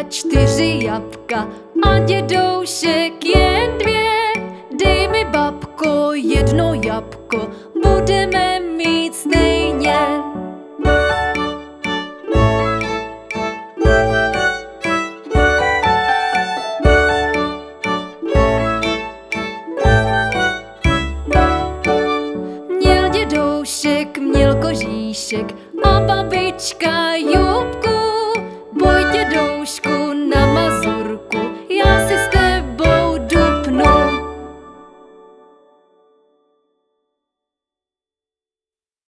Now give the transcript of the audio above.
4 jabka a dědoušek jen 2. Dej mi, babko, 1 jabko, budeme mít stejně. Měl dědoušek, měl kožíšek a babička jupku. Boj, dědoušku,